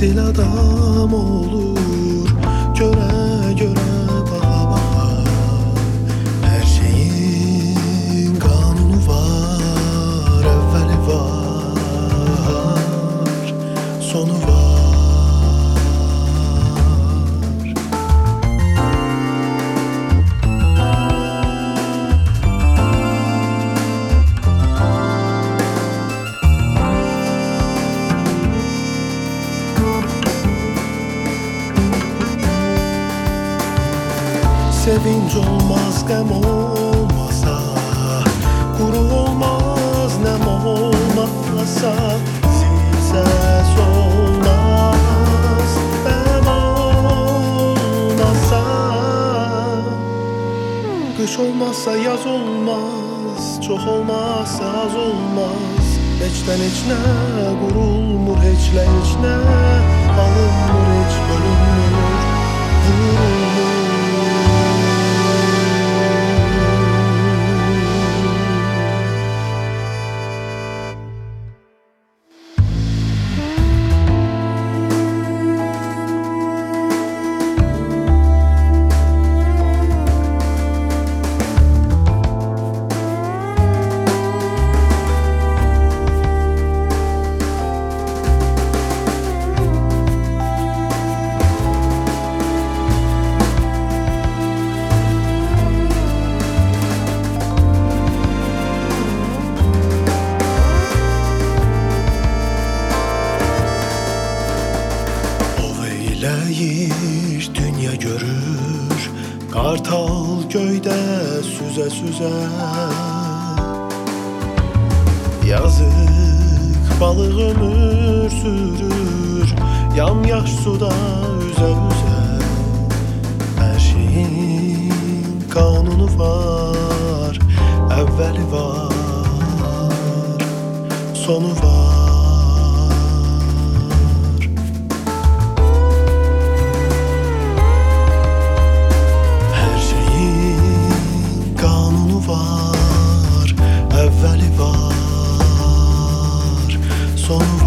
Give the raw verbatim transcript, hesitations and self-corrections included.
Asil adam olur, göre göre bağa bağa. Her şeyin kanunu var, evveli var, sonu var. Sevinç olmaz, gəm olmasa, quru olmaz, nəm olmasa, zil-səs olmaz, bəm olmasa. Qış olmazsa yaz olmaz, çox olmazsa az olmaz. Heçdən heç nə qurulmur, heçlə heç nə alınmır, heç bölünmür, vurulmur. Ləyir dünya görür, qartal göydə süzə süzə. Yazıq balıq ömür sürür, yamyaş suda üzə üzə. Hər şeyin kanunu var, əvvəli var, sonu var. Var, əvvəli var, sonu var.